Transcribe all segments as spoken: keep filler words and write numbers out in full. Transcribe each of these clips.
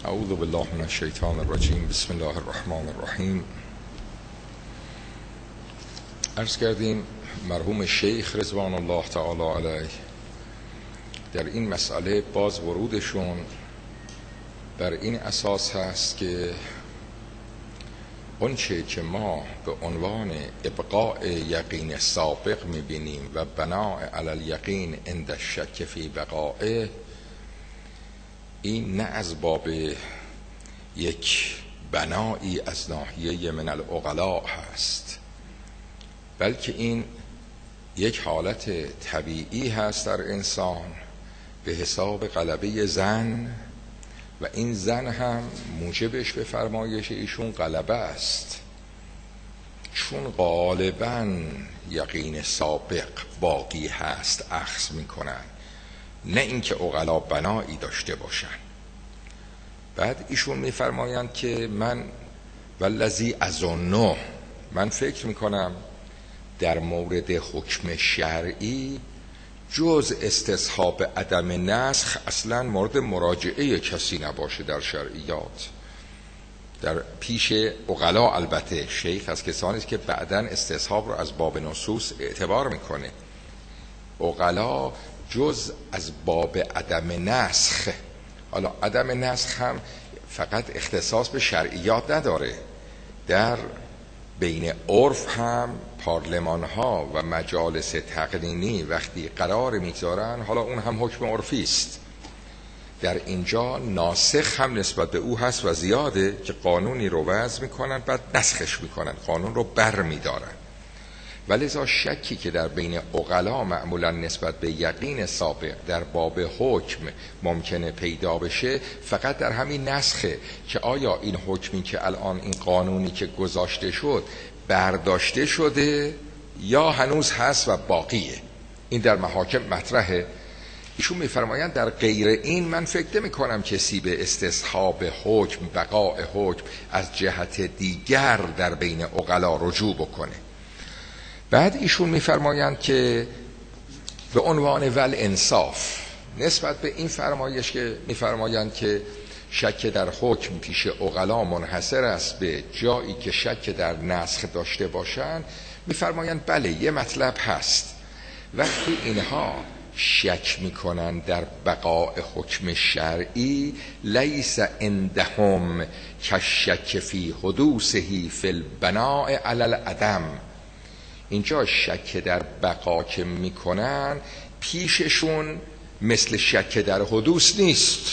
اعوذ بالله من الشیطان الرجیم. بسم الله الرحمن الرحیم. عرض کردیم مرحوم شیخ رضوان الله تعالی علیه در این مسئله باز ورودشون بر این اساس هست که اونچه که ما به عنوان ابقاء یقین سابق میبینیم و بناء علی الیقین عند الشک فی بقائه، این نه از باب یک بنایی از ناحیه من العقلاء هست، بلکه این یک حالت طبیعی هست در انسان به حساب غلبه زن، و این زن هم موجبش به فرمایش ایشون غلبه است، چون غالباً یقین سابق باقی هست اخذ میکنن، نه اینکه عقلا بنایی داشته باشن. بعد ایشون میفرمایند که من والذی اظن، من فکر میکنم در مورد حکم شرعی جز استصحاب عدم نسخ اصلا مورد مراجعه کسی نباشه در شرعیات. در پیش عقلا البته شیخ از کسانی است که بعداً استصحاب رو از باب نصوص اعتبار میکنه. عقلا جز از باب عدم نسخ، حالا عدم نسخ هم فقط اختصاص به شرعیات نداره، در بین عرف هم پارلمان ها و مجالس تقنینی وقتی قرار میگذارن، حالا اون هم حکم عرفی است، در اینجا ناسخ هم نسبت به او هست و زیاده که قانونی رو وضع میکنن بعد نسخش میکنن، قانون رو بر میدارن. ولذا شکی که در بین عقلا معمولا نسبت به یقین سابق در باب حکم ممکنه پیدا بشه فقط در همین نسخه که آیا این حکمی که الان این قانونی که گذاشته شد برداشته شده یا هنوز هست و باقیه. این در محاکم مطرحه. ایشون میفرمایند در غیر این من فکر نمی کنم کسی به استصحاب حکم، بقاء حکم از جهت دیگر در بین عقلا رجوع بکنه. بعد ایشون میفرمایند که به عنوان ول انصاف نسبت به این فرمایش که میفرمایند که شک در حکم پیش عقلا منحصر است به جایی که شک در نسخ داشته باشند، میفرمایند بله یه مطلب هست، وقتی اینها شک میکنن در بقاء حکم شرعی لیس عندهم کالشک فی حدوثه فی البناء علی العدم، اینجا شک در بقا که میکنن پیششون مثل شک در حدوث نیست.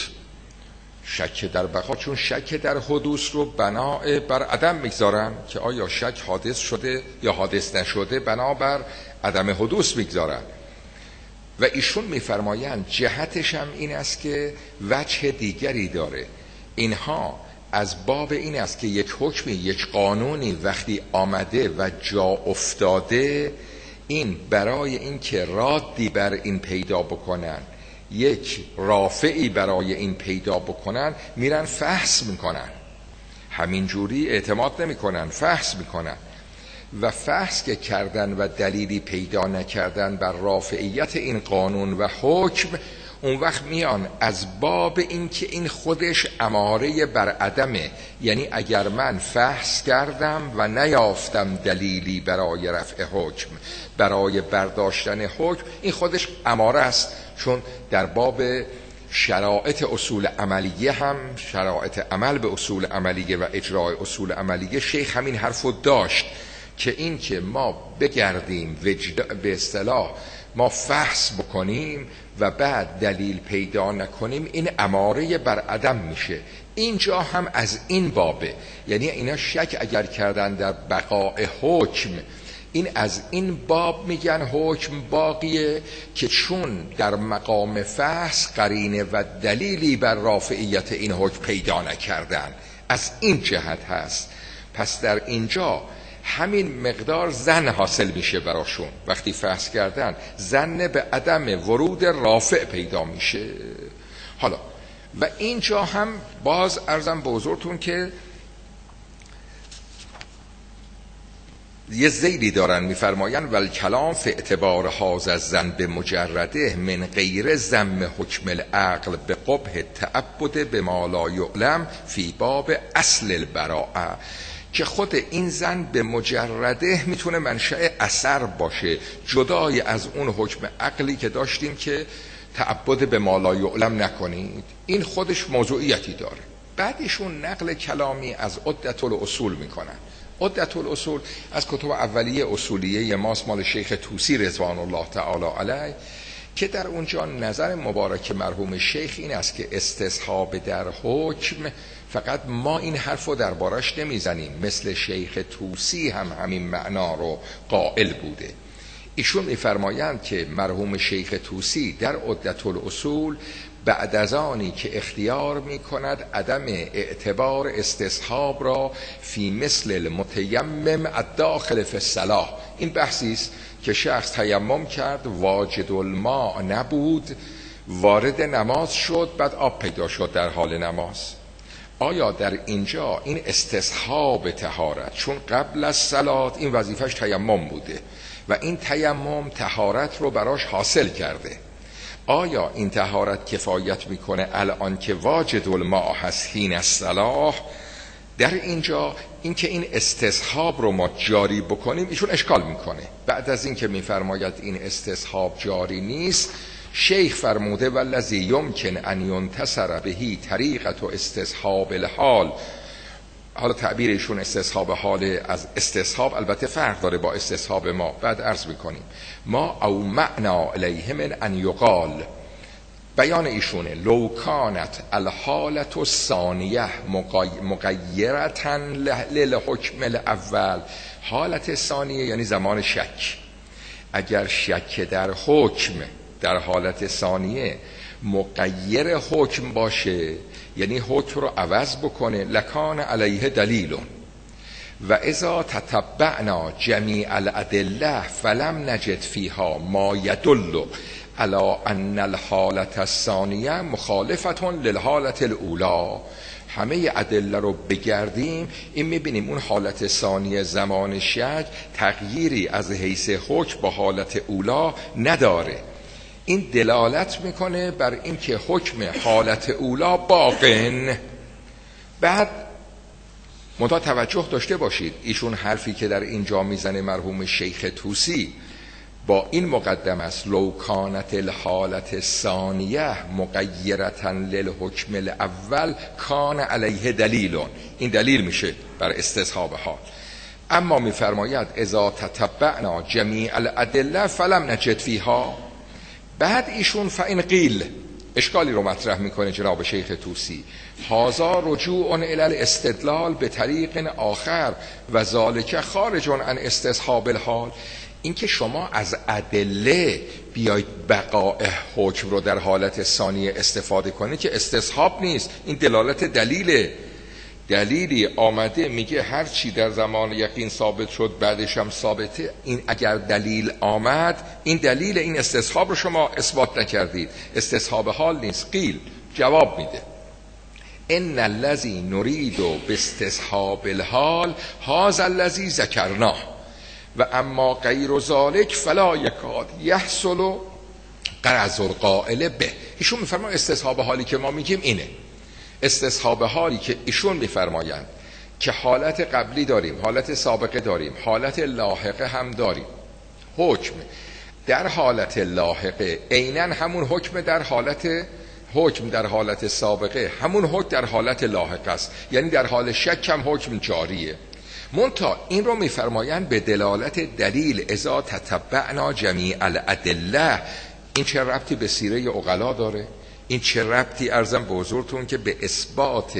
شک در بقا چون شک در حدوث رو بنا بر عدم میگذارن که آیا شک حادث شده یا حادث نشده، بنا بر عدم حدوث میگذارن. و ایشون میفرمایند جهتش هم این است که وجه دیگری داره. اینها از باب این است که یک حکمی، یک قانونی وقتی آمده و جا افتاده، این برای این که رادی بر این پیدا بکنن، یک رافعی برای این پیدا بکنن، میرن فحص میکنن، همینجوری اعتماد نمیکنن، فحص میکنن. و فحص که کردن و دلیلی پیدا نکردن بر رافعیت این قانون و حکم، اون وقت میان از باب این که این خودش اماره بر عدمه، یعنی اگر من فحص کردم و نیافتم دلیلی برای رفع حکم، برای برداشتن حکم، این خودش اماره است. چون در باب شرایط اصول عملیه هم، شرایط عمل به اصول عملیه و اجرای اصول عملیه، شیخ همین حرفو داشت که این که ما بگردیم وجد به اصطلاح ما فحص بکنیم و بعد دلیل پیدا نکنیم، این اماره بر عدم میشه. اینجا هم از این بابه، یعنی اینا شک اگر کردن در بقاء حکم، این از این باب میگن حکم باقیه که چون در مقام فحص قرینه و دلیلی بر رافعیت این حکم پیدا نکردن، از این جهت هست. پس در اینجا همین مقدار زن حاصل میشه براشون، وقتی فحص کردن زن به عدم ورود رافع پیدا میشه. حالا و اینجا هم باز عرضم به حضورتون که یه ذیلی دارن میفرمایند ول کلام فی اعتبار هذا الظن به مجرده من غیر ذم حکم العقل به قبح تعبد به ما لا یعلم فی باب اصل البراءه، که خود این زن به مجرده میتونه منشأ اثر باشه جدای از اون حکم عقلی که داشتیم که تعبد به ما لا یعلم نکنید. این خودش موضوعیتی داره. بعدشون نقل کلامی از عدة الاصول میکنن. عدة الاصول از کتب اولیه اصولیه ماست، مال شیخ طوسی رضوان الله تعالی علیه، که در اونجا نظر مبارک مرحوم شیخ این است که استصحاب در حکم فقط ما این حرف رو دربارش نمیزنیم، مثل شیخ طوسی هم همین معنا رو قائل بوده. ایشون میفرمایند که مرحوم شیخ طوسی در عدة الاصول بعد از آنی که اختیار می کند عدم اعتبار استصحاب را فی مثل المتیمم الداخل فی الصلاة، این بحثی است که شخص تیمم کرد، واجد الماء نبود، وارد نماز شد، بعد آب پیدا شد در حال نماز. آیا در اینجا این استصحاب طهارت، چون قبل از صلات این وظیفش تیمم بوده و این تیمم طهارت رو براش حاصل کرده، آیا این طهارت کفایت میکنه الان که واجد الماء هست حین الصلاة؟ در اینجا این که این استصحاب رو ما جاری بکنیم ایشون اشکال میکنه. بعد از این که میفرماید این استصحاب جاری نیست، شیخ فرموده والذی یمکن ان ینتصر بهی طریقة استصحاب الحال. حالا تعبیرشون استصحاب حال از استصحاب البته فرق داره با استصحاب ما، بعد عرض میکنیم. ما او معنا الیه من ان یقال، بیان ایشونه لو کانت الحالت الثانیه مغیرة للحکم الاول، حالت ثانیه یعنی زمان شک، اگر شک در حکم در حالت ثانیه مغیر حکم باشه، یعنی حکم رو عوض بکنه، لکان علیه دلیل و اذا تتبعنا جمیع الادله فلم نجد فیها ما یدل علی ان الحالت الثانیه مخالفة للحالت الاولی. همه ادله رو بگردیم این میبینیم اون حالت ثانیه زمان شک تغییری از حیث حکم با حالت اولی نداره. این دلالت میکنه بر این که حکم حالت اولا باقن. بعد منتها توجه داشته باشید، ایشون حرفی که در اینجا میزنه مرحوم شیخ طوسی با این مقدم است لو کانت الحالت الثانیه مغیرة للحکم الاول کان علیه دلیل، این دلیل میشه بر استصحاب حال. اما میفرماید اذا تتبعنا جمیع الادله فلم نجد فیها، بعد ایشون فإن قیل اشکالی رو مطرح میکنه جناب شیخ طوسی، هذا رجوع الی الاستدلال به طریق آخر و ذالک خارج عن استصحاب الحال. این که شما از ادله بیاید بقاء حکم رو در حالت ثانیه استفاده کنید که استصحاب نیست، این دلالت دلیله. دلیلی آمده میگه هر چی در زمان یقین ثابت شد بعدش هم ثابته، این اگر دلیل آمد این دلیل، این استصحاب رو شما اثبات نکردید، استصحاب حال نیست. قیل جواب میده ان الذی نرید باستصحاب الحال هذا الذی ذکرناه و اما غیر ذلک فلا یکاد یحصل غرض القائل به. ایشون میفرماید استصحاب حالی که ما میگیم اینه، استصحاب حالی که ایشون میفرمایند که حالت قبلی داریم، حالت سابقه داریم، حالت لاحقه هم داریم. حکم در حالت لاحقه عیناً همون حکم در حالت حکم در حالت سابقه همون حکم در حالت لاحقه است، یعنی در حال شک هم حکم جاریه. منتها این رو میفرمایند به دلالت دلیل اذا تتبعنا جمیع الادله. این چه ربطی به سیره عقلا داره؟ این چه ربطی عرضم به حضورتون که به اثبات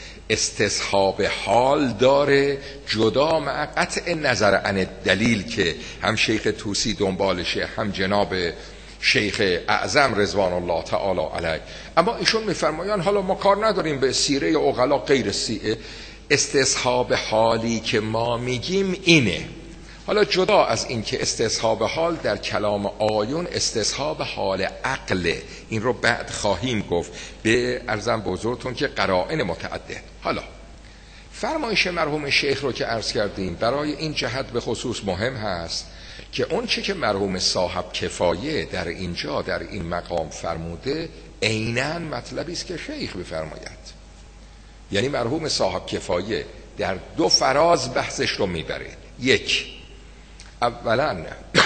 استصحاب حال داره، جدا مع قطع نظر عن دلیل که هم شیخ طوسی دنبالشه هم جناب شیخ اعظم رضوان الله تعالی علیه. اما ایشون میفرمایند حالا ما کار نداریم به سیره عقلا غیر سیئه، استصحاب حالی که ما میگیم اینه. حالا جدا از این که استصحاب حال در کلام آیون استصحاب حال عقله، این رو بعد خواهیم گفت به عرضم بزرگتون که قرائن متعدد. حالا فرمایش مرحوم شیخ رو که عرض کردیم برای این جهت به خصوص مهم هست که اون چه که مرحوم صاحب کفایه در اینجا در این مقام فرموده عیناً مطلبی است که شیخ بفرماید. یعنی مرحوم صاحب کفایه در دو فراز بحثش رو میبره. یک، اولا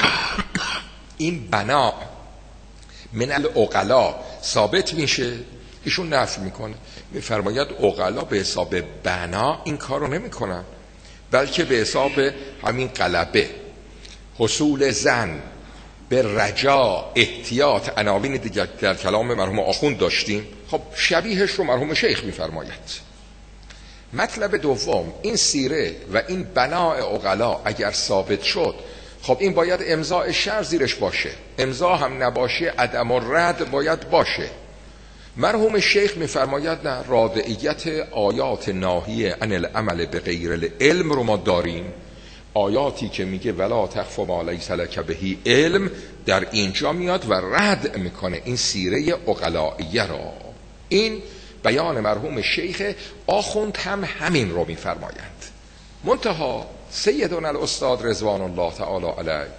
این بنا من العقلا ثابت میشه، ایشون نفی میکنه، میفرماید عقلا به حساب بنا این کار رو نمیکنن، بلکه به حساب همین غلبه، حصول زن، به رجا، احتیاط، عناوین دیگر در کلام مرحوم آخوند داشتیم. خب شبیهش رو مرحوم شیخ میفرماید. مطلب دوم، این سیره و این بناء عقلا اگر ثابت شد، خب این باید امضاء شرع زیرش باشه، امضا هم نباشه عدم الرد باید باشه. مرحوم شیخ میفرماید نه، رادعیت آیات ناهیه عن العمل به غیر العلم رو ما داریم. آیاتی که میگه ولا تخف ما لیس لک به علم در اینجا میاد و رد میکنه این سیره عقلائیه را. این بیان مرحوم شیخ. آخوند هم همین رو میفرمایند. منتها سیدنا الاستاد رضوان الله تعالی علیه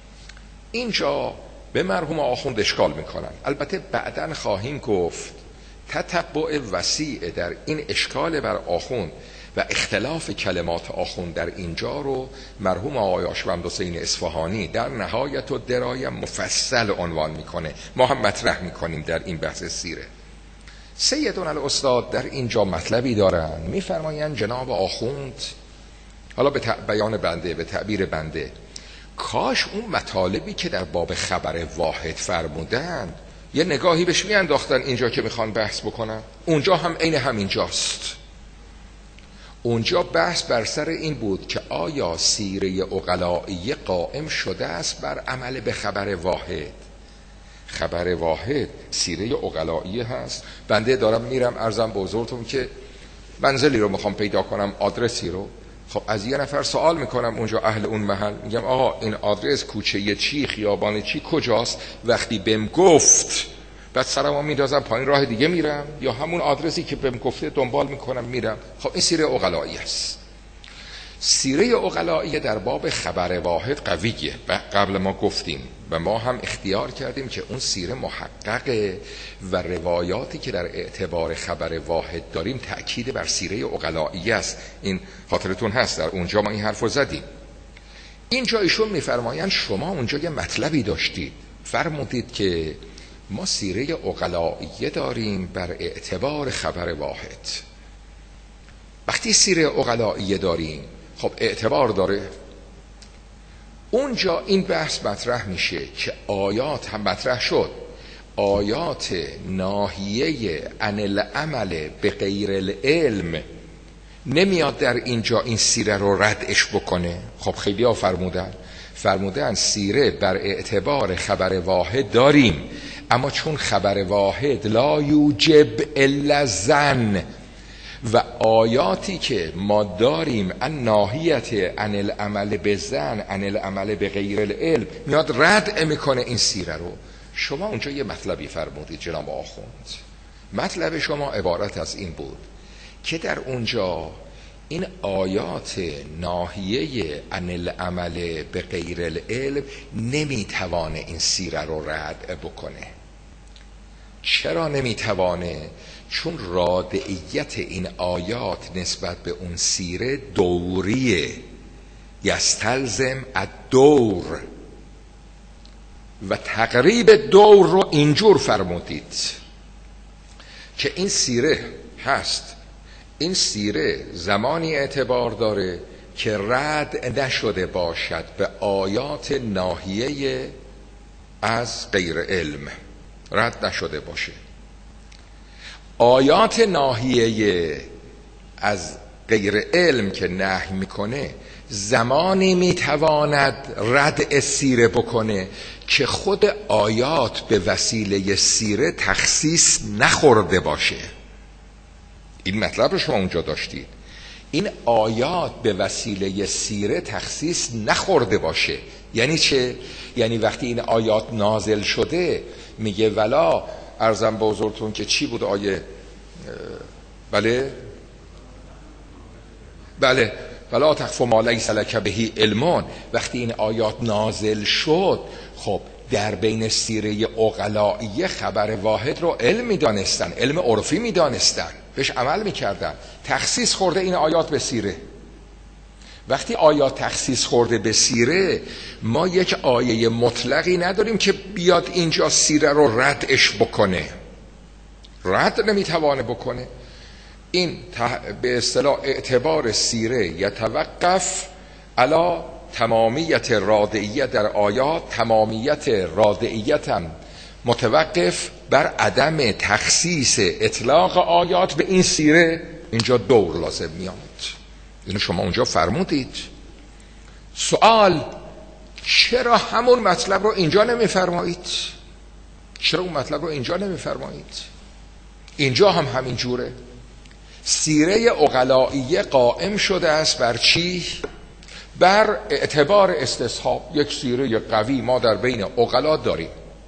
اینجا به مرحوم آخوند اشکال میکنن. البته بعداً خواهیم گفت تتبع وسیع در این اشکال بر آخوند و اختلاف کلمات آخوند در اینجا رو مرحوم آقای یاشوند حسین اصفهانی در نهایت و درایه مفصل عنوان میکنه، ما هم مطرح میکنیم در این بحث سیره. سیدنا الاستاد در اینجا مطلبی دارن، میفرمایند جناب آخوند، حالا به بیان بنده، به تعبیر بنده، کاش اون مطالبی که در باب خبر واحد فرمودن یه نگاهی بهش میانداختن اینجا که میخوان بحث بکنن. اونجا هم عین همینجاست. اونجا بحث بر سر این بود که آیا سیره عقلائیه قائم شده است بر عمل به خبر واحد. خبر واحد سیره عقلائیه هست. بنده دارم میرم عرضم به حضورتون که منزلی رو میخوام پیدا کنم، آدرسی رو. خب از یه نفر سوال میکنم اونجا اهل اون محل، میگم آقا این آدرس کوچه چی، خیابان چی، کجاست؟ وقتی بهم گفت بعد سرمو میندازم پایین، راه دیگه میرم یا همون آدرسی که بهم گفته دنبال میکنم میرم. خب این سیره عقلائیه است. سیره عقلائیه در باب خبر واحد قویه و قبل ما گفتیم و ما هم اختیار کردیم که اون سیره محققه و روایاتی که در اعتبار خبر واحد داریم تأکید بر سیره عقلائیه است. این خاطرتون هست در اونجا ما این حرفو زدیم. اینجا ایشون میفرمایند شما اونجا یه مطلبی داشتید، فرمودید که ما سیره عقلائیه داریم بر اعتبار خبر واحد. وقتی سیره عقلائیه داریم خب اعتبار داره. اونجا این بحث مطرح میشه که آیات هم مطرح شد، آیات ناهیه عن العمل به غیر العلم نمیاد در اینجا این سیره رو ردش بکنه. خب خیلی ها فرمودن فرمودن سیره بر اعتبار خبر واحد داریم، اما چون خبر واحد لا یوجب الا ظن و آیاتی که ما داریم ان ناهیت عن العمل به ظن عن العمل به غیر العلم میاد رد میکنه این سیره رو. شما اونجا یه مطلبی فرمودید جناب آخوند. مطلب شما عبارت از این بود که در اونجا این آیات ناهیه عن العمل به غیر العلم نمیتوانه این سیره رو رد بکنه. چرا نمیتوانه؟ چون رادعیت این آیات نسبت به اون سیره دوریه، یستلزم الدور و تقریب دور رو اینجور فرمودید که این سیره هست. این سیره زمانی اعتبار داره که رد نشده باشد به آیات ناهیه از غیر علم، رد نشده باشه. آیات ناهیه از غیر علم که نهی میکنه زمانی میتواند رد سیره بکنه که خود آیات به وسیله سیره تخصیص نخورده باشه. این مطلب رو شما اونجا داشتید. این آیات به وسیله سیره تخصیص نخورده باشه یعنی چه؟ یعنی وقتی این آیات نازل شده میگه ولا عرضم به حضورتون که چی بود آیه؟ بله بله، ولا تخف ما لیس لک به علم. وقتی این آیات نازل شد، خب در بین سیره عقلائیه خبر واحد رو علم میدانستن، علم عرفی میدانستن، بهش عمل میکردن. تخصیص خورده این آیات به سیره. وقتی آیات تخصیص خورده به سیره، ما یک آیه مطلقی نداریم که بیاد اینجا سیره رو ردش بکنه. رد نمیتوانه بکنه. این به اصطلاح اعتبار سیره یتوقف علی تمامیت رادعیه در آیات، تمامیت رادعیت هم متوقف بر عدم تخصیص اطلاق آیات به این سیره. اینجا دور لازم میاد. اینو شما اونجا فرمودید. سوال: چرا همون مطلب رو اینجا نمیفرمایید؟ چرا اون مطلب رو اینجا نمیفرمایید؟ اینجا هم همین جوره. سیره عقلائیه قائم شده است بر چی؟ بر اعتبار استصحاب. یک سیره قوی ما در بین عقلا داریم.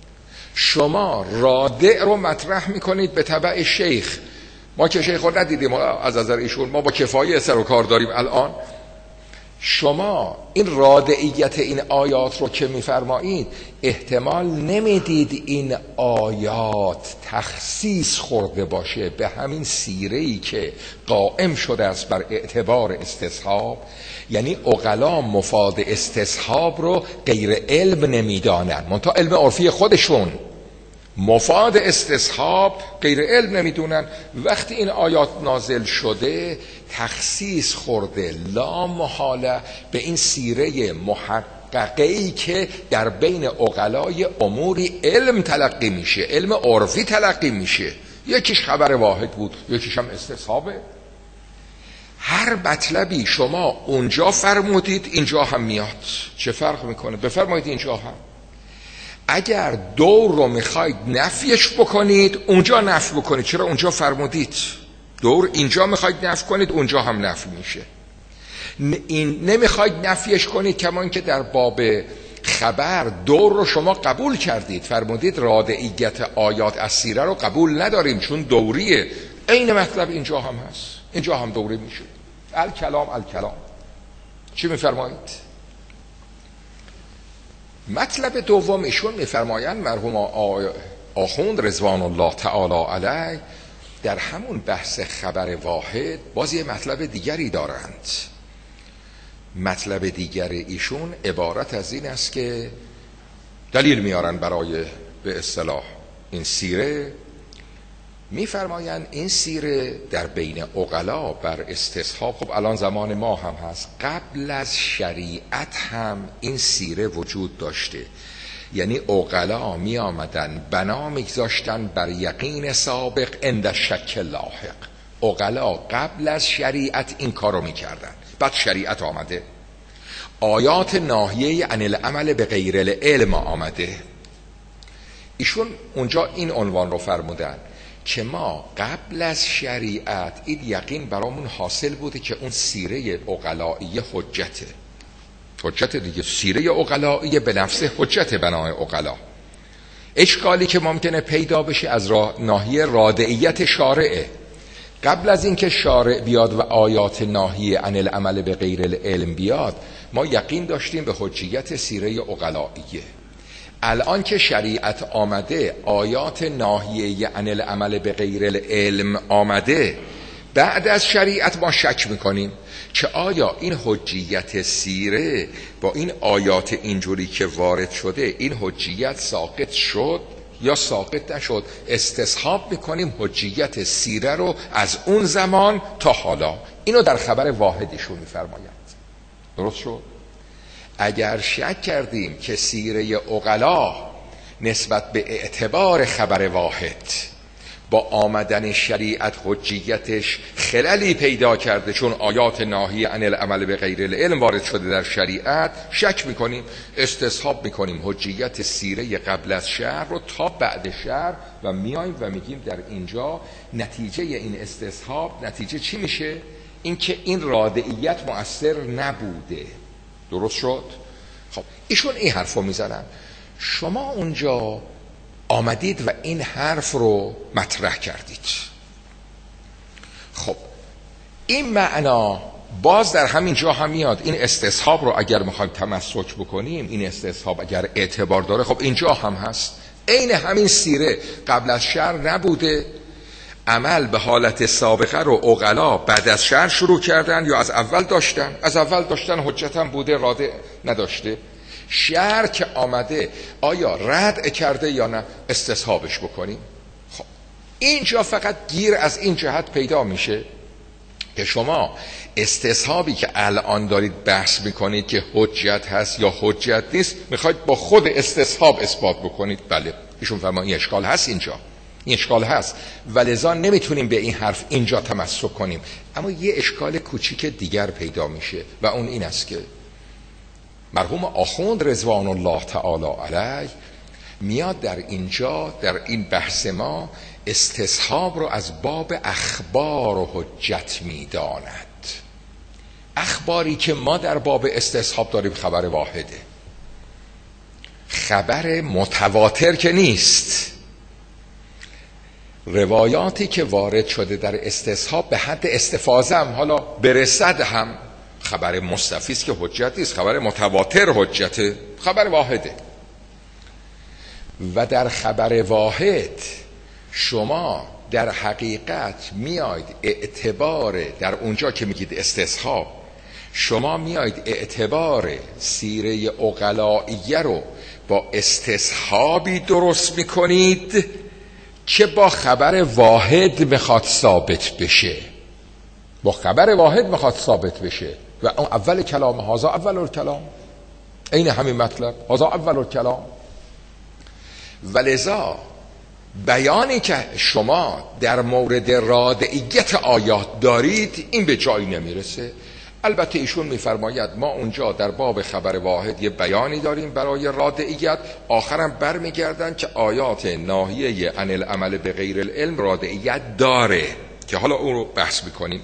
شما رادع رو مطرح میکنید به تبع شیخ. ما که شیخ رو ندیدیم از نظر ایشون، ما با کفایه سر و کار داریم الان. شما این رادعیت این آیات رو که میفرمایید، احتمال نمیدید این آیات تخصیص خورده باشه به همین سیره‌ای که قائم شده است بر اعتبار استصحاب. یعنی عقلا مفاد استصحاب رو غیر علم نمیدانن، منتها علم عرفی خودشون مفاد استصحاب غیر علم نمیدونن. وقتی این آیات نازل شده، تخصیص خورده لا محاله به این سیره محققه‌ای که در عقلای عقلای اموری علم تلقی میشه، علم عرفی تلقی میشه. یکیش خبر واحد بود، یکیش هم استصحابه. هر مطلبی شما اونجا فرمودید اینجا هم میاد. چه فرق میکنه؟ بفرمایید اینجا هم. اگر دور رو میخواید نفیش بکنید، اونجا نفی بکنید. چرا اونجا فرمودید؟ دور اینجا میخواید نفی کنید، اونجا هم نفی میشه. این نمیخواید نفیش کنید، کمان که در باب خبر دور رو شما قبول کردید، فرمودید رادعیت آیات از سیره رو قبول نداریم چون دوریه. این مطلب اینجا هم هست، اینجا هم دوری میشه. الکلام الکلام. چی میفرمایید؟ مطلب دوم ایشون میفرمایند، مرحوم آخوند رضوان الله تعالی علیه در همون بحث خبر واحد باز یه مطلب دیگری دارند. مطلب دیگر ایشون عبارت از این است که دلیل میارن برای به اصطلاح این سیره. میفرمایند این سیره در بین عقلا بر استصحاب، خب الان زمان ما هم هست، قبل از شریعت هم این سیره وجود داشته. یعنی عقلا می آمدن بنا میگذاشتن بر یقین سابق عند شک لاحق. عقلا قبل از شریعت این کارو میکردن. بعد شریعت آمده، آیات ناهیه عن العمل به غیر العلم آمده. ایشون اونجا این عنوان رو فرمودن که ما قبل از شریعت این یقین برامون حاصل بوده که اون سیره عقلائیه حجته. حجت دیگه، سیره عقلائیه به نفس حجت بنای عقلا. اشکالی که ممکنه پیدا بشه از را ناحیه رادعیت شارعه. قبل از اینکه شارع بیاد و آیات ناهیه عن العمل به غیر العلم بیاد، ما یقین داشتیم به حجیت سیره عقلائیه. الان که شریعت آمده، آیات ناهیه عن العمل به غیر العلم آمده، بعد از شریعت ما شک میکنیم که آیا این حجیت سیره با این آیات اینجوری که وارد شده، این حجیت ساقط شد یا ساقط نشد. استصحاب میکنیم حجیت سیره رو از اون زمان تا حالا. اینو در خبر واحدشون میفرمایند. درست شد؟ اگر شک کردیم که سیره عقلا نسبت به اعتبار خبر واحد با آمدن شریعت حجیتش خللی پیدا کرده چون آیات ناهی عن العمل به غیر العلم وارد شده در شریعت، شک میکنیم، استصحاب میکنیم حجیت سیره قبل از شرع رو تا بعد شرع و میایم و میگیم در اینجا نتیجه این استصحاب نتیجه چی میشه؟ اینکه این رادعیت مؤثر نبوده. درست شد؟ خب ایشون این حرف رو میزنن. شما اونجا آمدید و این حرف رو مطرح کردید. خب این معنا باز در همین جا هم میاد این استصحاب رو اگر میخوایم تمسک بکنیم، این استصحاب اگر اعتبار داره، خب اینجا هم هست. عین همین سیره قبل از شرع نبوده، عمل به حالت سابقه رو عقلا بعد از شرع شروع کردن یا از اول داشتن؟ از اول داشتن، حجت هم بوده، راده نداشته. شرع که آمده آیا رد کرده یا نه؟ استصحابش بکنیم. خب اینجا فقط گیر از این جهت پیدا میشه که شما استصحابی که الان دارید بحث میکنید که حجت هست یا حجت نیست، میخواید با خود استصحاب اثبات بکنید. بله، ایشون فرمایند این اشکال هست، اینجا این اشکال هست و لذا نمیتونیم به این حرف اینجا تمسک کنیم. اما یه اشکال کوچیک دیگر پیدا میشه و اون این است که مرحوم آخوند رضوان الله تعالی علیه میاد در اینجا در این بحث ما استصحاب رو از باب اخبار و حجت میداند. اخباری که ما در باب استصحاب داریم خبر واحده، خبر متواتر که نیست. روایاتی که وارد شده در استصحاب به حد استفاضه هم حالا برسد هم خبر مستفی است که حجت نیست، خبر متواتر حجته، خبر واحده. و در خبر واحد شما در حقیقت میاید اعتبار، در اونجا که میگید استصحاب، شما میاید اعتبار سیره عقلائیه رو با استصحابی درست میکنید که با خبر واحد میخواد ثابت بشه، با خبر واحد میخواد ثابت بشه. و اون اول کلام، هذا اول الکلام، این همین مطلب، هذا اول الکلام. ولذا بیانی که شما در مورد رادعیت آیات دارید این به جایی نمیرسه. البته ایشون میفرماید ما اونجا در باب خبر واحد یه بیانی داریم برای رادعیت، آخرم برمیگردن که آیات ناهیه عن العمل به غیر العلم رادعیت داره که حالا اون رو بحث میکنیم.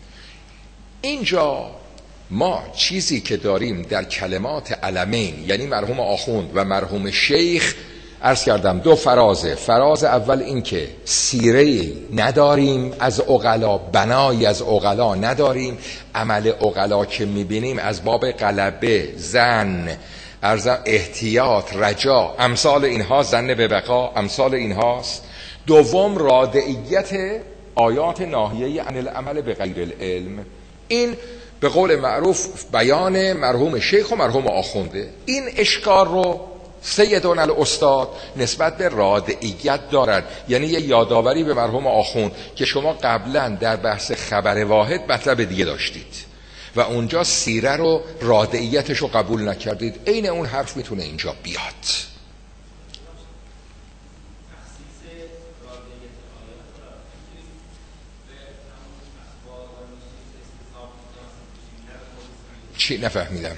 اینجا ما چیزی که داریم در کلمات علمین، یعنی مرحوم آخوند و مرحوم شیخ، عرض کردم دو فرازه. فراز اول این که سیره نداریم از عقلا، بنایی از عقلا نداریم، عمل عقلا که میبینیم از باب غلبه، زن، ارزم احتیاط، رجا، امثال اینها، زن به بقا، امثال اینهاست. دوم رادعیت آیات ناهیه عن العمل به غیر العلم. این به قول معروف بیان مرحوم شیخ و مرحوم آخونده. این اشکال رو سیدون الاستاد نسبت به رادعیت دارد، یعنی یه یادآوری به مرحوم آخوند که شما قبلا در بحث خبر واحد مطلب دیگه داشتید و اونجا سیره رو رادعیتش رو قبول نکردید. عین اون حرف میتونه اینجا بیاد. چی نفهمیدم؟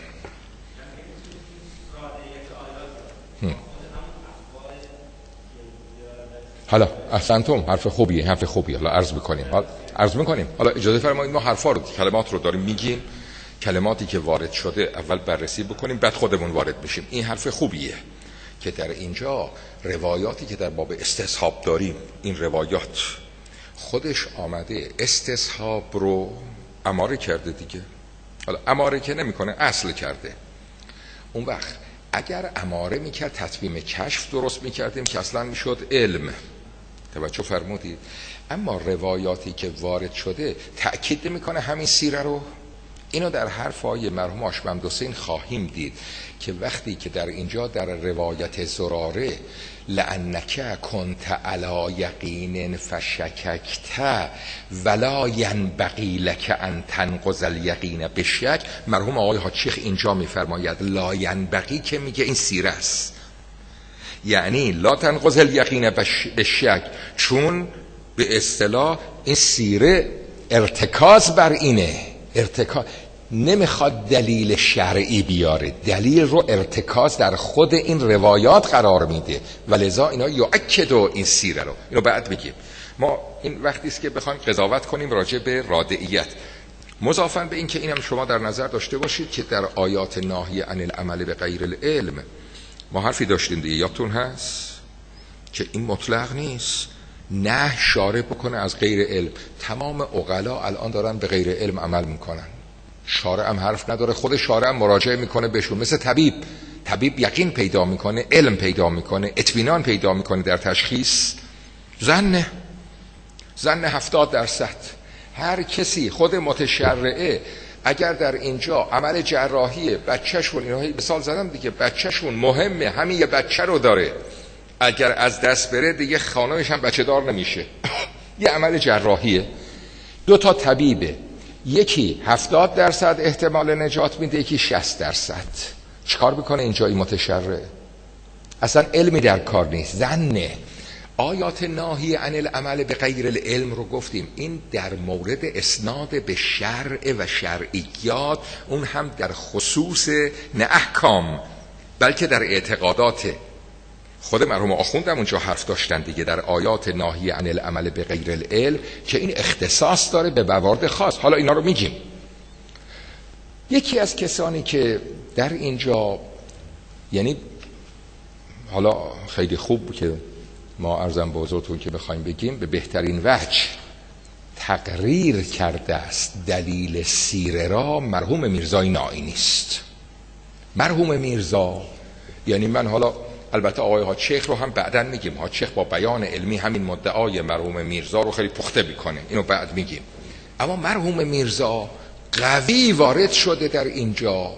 حالا احسنتم، حرف خوبیه، حرف خوبیه. حالا عرض میکنیم حالا عرض میکنیم حالا اجازه فرمایید ما حرفا رو، کلمات رو داریم میگیم، کلماتی که وارد شده اول بررسی بکنیم بعد خودمون وارد بشیم. این حرف خوبیه که در اینجا روایاتی که در باب استصحاب داریم، این روایات خودش آمده استصحاب رو اماره کرده دیگه. حالا اماره که نمیکنه، اصل کرده. اون وقت اگر اماره میکرد تطمیم کشف درست میکردیم که اصلا میشد علم. توجه فرمودید؟ اما روایاتی که وارد شده تأکید میکنه همین سیره رو. اینو در حرفای مرحوم آشممد حسین خواهیم دید که وقتی که در اینجا در روایت زراره لعنک کنت علی یقین فشککت ولا ینبغی لک ان تنقض الیقین بشک، مرحوم آقای حاجی اینجا میفرماید لا ینبغی که میگه این سیره است، یعنی لا تنقض الیقین بشک، چون به اصطلاح این سیره ارتکاز بر اینه، ارتکاز نمیخواد دلیل شرعی بیاره، دلیل رو ارتکاز در خود این روایات قرار میده و لذا اینا یؤکدوا این سیره رو. اینو بعد بگیم. ما این وقتی است که بخوایم قضاوت کنیم راجع به رادعیت، مضافاً به این که اینم شما در نظر داشته باشید که در آیات ناهی عن العمل به غیر العلم ما حرفی داشتیم دیگه، یادتون هست که این مطلق نیست، نه شارع بکنه از غیر علم. تمام عقلا الان دارن به غیر علم عمل میکنن. شارع هم حرف نداره، خود شارع هم مراجعه میکنه بهشون، مثل طبیب. طبیب یقین پیدا میکنه، علم پیدا میکنه، اطمینان پیدا میکنه در تشخیص. زن زن هفتاد درصد. هر کسی، خود متشرعه اگر در اینجا عمل جراحی بچهشون، اینها مثال زدم دیگه، بچهشون مهمه، همین یه بچه رو داره، اگر از دست بره دیگه خانمش هم بچه دار نمیشه. یه عمل جراحیه. دو تا طبیبه، یکی هفتاد درصد احتمال نجات میده، یکی شصت درصد. چیکار میکنه اینجا این متشرع؟ اصلا علمی در کار نیست، زنه. آیات ناهی عن العمل به غیر العلم رو گفتیم، این در مورد اسناد به شرع و شرعیات، اون هم در خصوص نه احکام بلکه در اعتقادات. خود مرحوم آخوند هم اونجا حرف داشتن دیگه در آیات ناهی عن العمل به غیر العلم که این اختصاص داره به موارد خاص. حالا اینا رو میگیم. یکی از کسانی که در اینجا، یعنی حالا خیلی خوب که ما عرضم به حضورتون که بخوایم بگیم، به بهترین وجه تقریر کرده است دلیل سیره را مرحوم میرزای نائینی است. مرحوم میرزا، یعنی من حالا البته آقای حاج شیخ رو هم بعداً میگیم، حاج شیخ با بیان علمی همین مدعای مرحوم میرزا رو خیلی پخته میکنه، اینو بعد میگیم. اما مرحوم میرزا قوی وارد شده در اینجا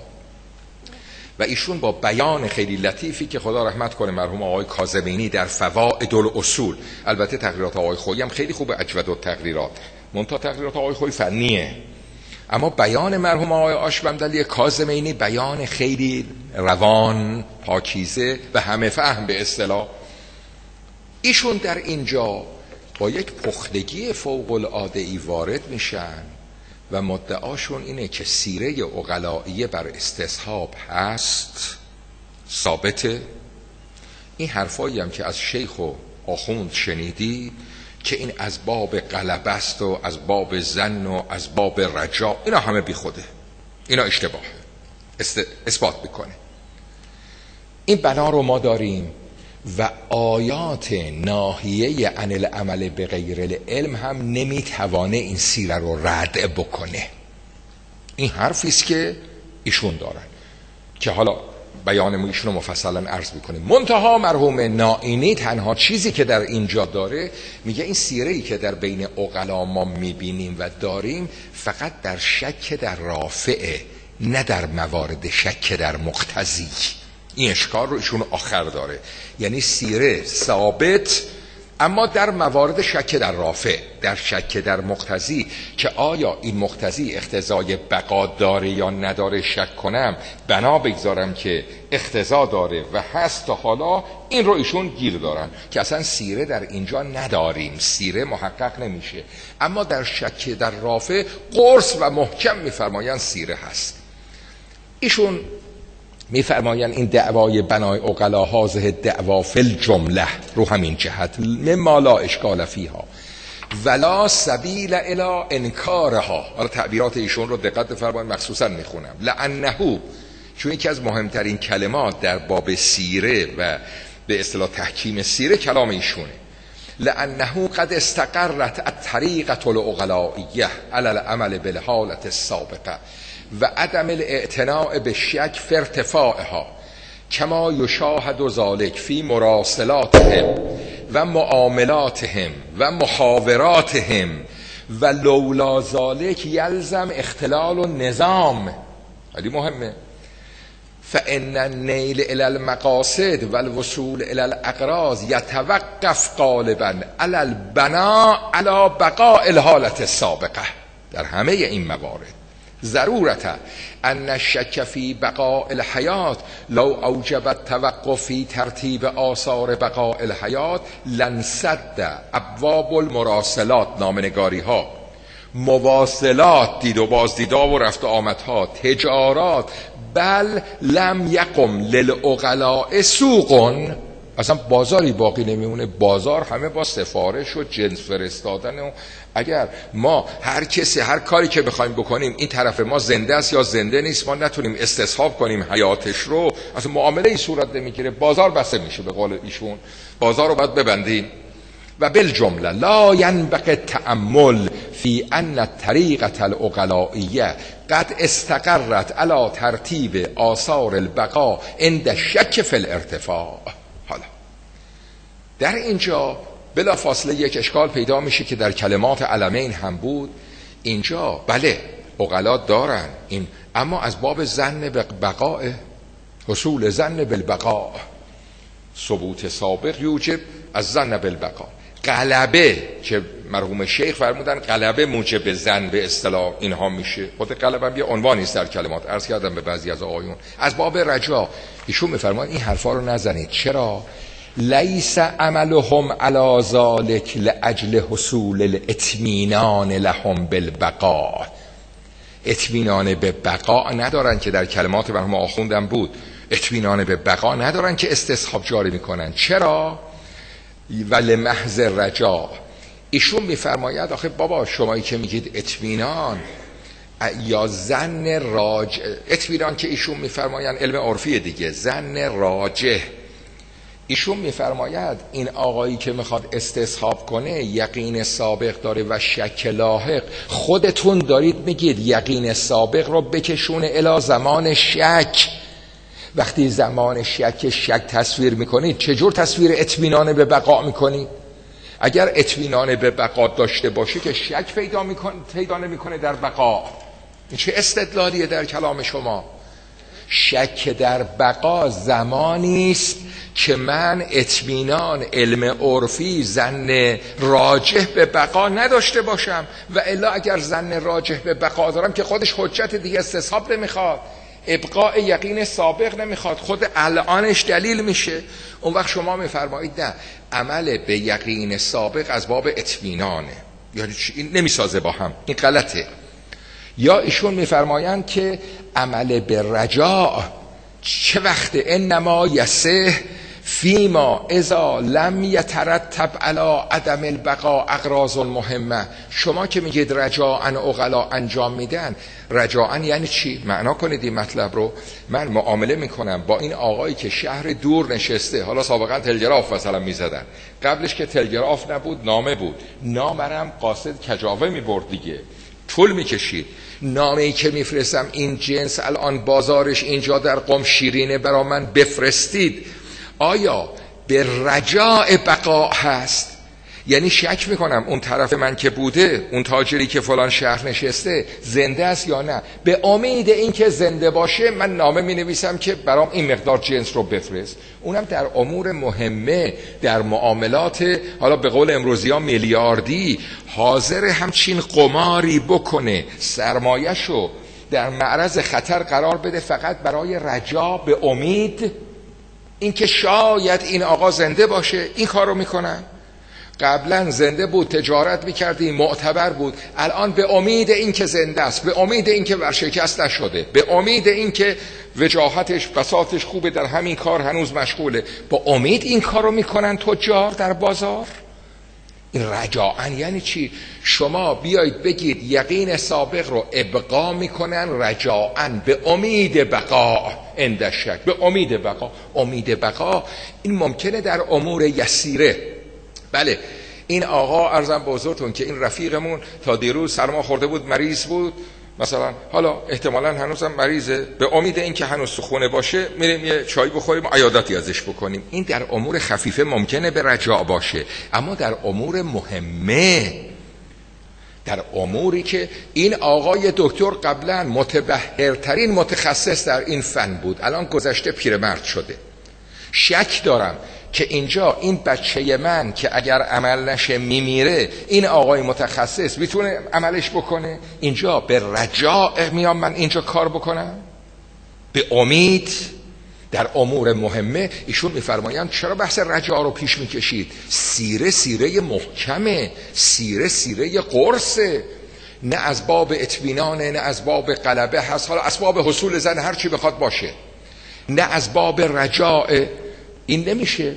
و ایشون با بیان خیلی لطیفی که خدا رحمت کنه مرحوم آقای کاظمینی در فوائد الاصول، البته تقریرات آقای خویی هم خیلی خوبه، اجود التقریرات، منتها تقریرات آقای خویی فنیه، اما بیان مرحوم آقای آشبمدلی کاظمینی بیان خیلی روان، پاکیزه و همه فهم به اصطلاح. ایشون در اینجا با یک پختگی فوق العاده ای وارد میشن و مدعاشون اینه که سیره عقلائیه بر استصحاب هست، ثابته. این حرفایی هم که از شیخ و آخوند شنیدی که این از باب غلبه است و از باب ظن و از باب رجا، اینا همه بی خوده، اینا اشتباهه، است... اثبات میکنه. این بنا رو ما داریم و آیات ناهیه عن العمل به غیر العلم هم نمیتوانه این سیره رو رد بکنه. این حرفی است که ایشون دارن که حالا بیان ایشون رو مفصلا عرض میکنیم. منتها مرحوم نائینی تنها چیزی که در اینجا داره، میگه این سیره‌ای که در بین عقلا ما میبینیم و داریم فقط در شک در رافعه، نه در موارد شک در مقتضی. این اشکال رو ایشون آخر داره، یعنی سیره ثابت اما در موارد شک در رافع، در شک در مقتضی که آیا این مقتضی اقتضای بقا داره یا نداره شک کنم، بنا بگذارم که اقتضا داره و هست تا حالا، این رو ایشون گیر دارن که اصلا سیره در اینجا نداریم، سیره محقق نمیشه، اما در شک در رافع قرص و محکم میفرماین سیره هست. ایشون میفرماین این دعوای بنای عقلا هذه دعوا فی الجمله رو همین جهت مما لا اشکال فیها ولا سبیل الی انکارها. حالا تعبیرات ایشون رو دقت بفرمایید، مخصوصا میخونم. لانه، چون یکی از مهمترین کلمات در باب سیره و به اصطلاح تحکیم سیره کلام ایشونه. لانه قد استقرت الطریقه العقلائیه علی العمل بالحالة السابقه و عدم الاعتناء به شک فی ارتفاعها کما یشاهد ذلک فی مراسلاتهم و معاملاتهم و محاوراتهم و لولا ذلک یلزم اختلال النظام. خیلی مهمه. فان النیل الی المقاصد و الوصول الی الاغراض یتوقف غالبا علی البناء علی بقاء الحالة السابقه. در همه این موارد ضرورتا ان الشک فی بقاء الحیات لو اوجب التوقف فی ترتیب آثار بقاء الحیات لنسد ابواب المراسلات، نامنگاری ها، مواصلات، دید و بازدیدا و رفت و آمدها، تجارات، بل لم یقم للعقلاء سوق، اصلا بازاری باقی نمیمونه. بازار همه با سفارش و جنس فرستادن و اگر ما هر کسی هر کاری که بخوایم بکنیم این طرف ما زنده است یا زنده نیست، ما نتونیم استصحاب کنیم حیاتش رو، اصلا معامله ای صورت نمیگیره، بازار بسته میشه. به قول ایشون بازار رو باید ببندیم. و بالجمله لا ینبغی التأمل فی ان الطریقة العقلائیه قد استقرت علی ترتیب آثار البقاء عند شک فی الارتفاع. حالا در اینجا بلا فاصله یک اشکال پیدا میشه که در کلمات علمین هم بود. اینجا بله عقلا دارن این، اما از باب ظن بقاء، حصول ظن بالبقاء، ثبوت سابق یوجب از ظن بالبقاء. غلبه که مرحوم شیخ فرمودن غلبه موجب ظن به اصطلاح اینها میشه. خود غلبه یه عنوانی است در کلمات، عرض کردم به بعضی از آقایون. از باب رجا ایشون میفرمایند این حرفا رو نزنید. چرا؟ لیس عملهم علی ذلک لاجل حصول الاطمینان لهم بالبقاء. اطمینان به بقا ندارن که در کلمات مرحوم آخوندم بود. اطمینان به بقا ندارن که استصحاب جاری میکنن. چرا؟ ولی محض رجا. ایشون میفرماید آخه بابا شمایی که میگید اطمینان یا ظن راجح، اطمینان که ایشون میفرمایند علم عرفی دیگه، ظن راجح. ایشون میفرماید این آقایی که میخواد استصحاب کنه یقین سابق داره و شک لاحق. خودتون دارید میگید یقین سابق رو بکشونه الی زمان شک. وقتی زمان شک شک تصویر میکنید چجور تصویر اطمینان به بقا میکنید؟ اگر اطمینان به بقا داشته باشه که شک پیدا میکنه پیدا نمیکنه در بقا. این چه استدلالیه در کلام شما؟ شک در بقا زمانی است که من اطمینان علم عرفی ظن راجح به بقا نداشته باشم، و الا اگر ظن راجح به بقا دارم که خودش حجت دیگه استصحاب نمیخواد، ابقاء یقین سابق نمیخواد، خود الانش دلیل میشه. اون وقت شما میفرمایید نه، عمل به یقین سابق از باب اطمینانه، یعنی این نمیسازه با هم، این غلطه. یا ایشون میفرمایند که عمل به رجاء چه وقت انما یسه فیما اذا لم یترتب علی عدم البقاء اغراض مهمه. شما که میگید رجاء عقلا انجام میدن، رجاء یعنی چی؟ معنا کنید این مطلب رو. من معامله میکنم با این آقایی که شهر دور نشسته، حالا سابقا تلگراف مثلا میزدن، قبلش که تلگراف نبود نامه بود، نامرم قاصد کجاوه میبرد دیگه، طول میکشید. نامه ای که میفرستم این جنس الان بازارش اینجا در قم شیرینه برا من بفرستید، آیا به رجاء بقا هست؟ یعنی شک میکنم اون طرف من که بوده، اون تاجری که فلان شهر نشسته زنده است یا نه. به امید این که زنده باشه من نامه می نویسم که برام این مقدار جنس رو بفرست. اونم در امور مهمه، در معاملات حالا به قول امروزی ها میلیاردی، حاضر همچین قماری بکنه، سرمایه‌شو در معرض خطر قرار بده فقط برای رجا، به امید اینکه شاید این آقا زنده باشه. این کارو میکنن. قبلا زنده بود، تجارت میکردی، معتبر بود، الان به امید اینکه زنده است، به امید اینکه ورشکست نشده، به امید اینکه وجاهتش بساطش خوبه، در همین کار هنوز مشغوله، با امید این کارو میکنن تجار در بازار. این رجاء یعنی چی؟ شما بیایید بگید یقین سابق رو ابقا میکنن رجاء، به امید بقا عند شک، به امید بقا. امید بقا این ممکنه در امور یسیره. بله این آقا عرضم به حضورتون که این رفیقمون تا دیروز سرما خورده بود، مریض بود مثلا، حالا احتمالاً هنوزم مریضه، به امید این که هنوز سخونه باشه میریم یه چای بخوریم و عیادتی ازش بکنیم. این در امور خفیفه ممکنه به رجاء باشه، اما در امور مهمه، در اموری که این آقای دکتر قبلا متبحرترین متخصص در این فن بود، الان گذشته پیرمرد شده، شک دارم که اینجا این بچه من که اگر عمل نشه میمیره، این آقای متخصص میتونه عملش بکنه. اینجا به رجاء میام من اینجا کار بکنم، به امید در امور مهمه. ایشون میفرمایند چرا بحث رجاء رو پیش میکشید؟ سیره سیره محکمه، سیره سیره قرصه، نه از باب اطمینانه، نه از باب غلبه هست، حالا اسباب حصول زن هر چی بخواد باشه، نه از باب رجاء. این نمیشه.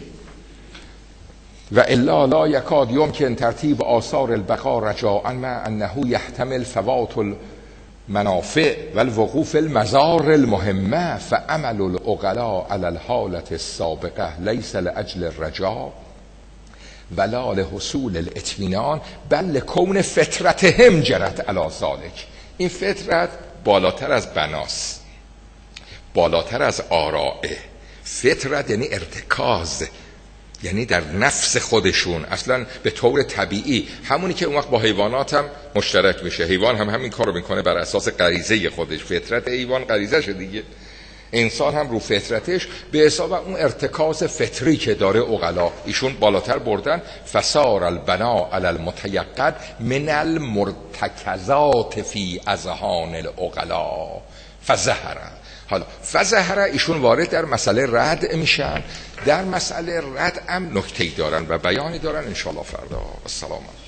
و الا لا یکاد یمکن ترتیب آثار البقاء رجاء مع انه یحتمل فوات المنافع والوقوف المزار المهمه فعمل العقلاء على الحالة السابقه ليس لاجل الرجاء ولا لحصول الاطمینان بل لکون فطرتهم جرت علی ذلک. این فطرت بالاتر از بناست، بالاتر از آرائه. فطرت یعنی ارتکاز، یعنی در نفس خودشون اصلا به طور طبیعی، همونی که اون وقت با حیوانات هم مشترک میشه. حیوان هم همین کارو میکنه بر اساس غریزه خودش. فطرت حیوان غریزشه دیگه، انسان هم رو فطرتش به حساب اون ارتکاز فطری که داره عقلا ایشون بالاتر بردن. فصار البنا علی المتیقن من المرتکزات فی اذهان العقلا فظهر. حالا فظهر ایشون وارد در مسئله رد میشن. در مسئله رد هم نکته‌ای دارن و بیانی دارن، انشالله فردا. السلام علیکم.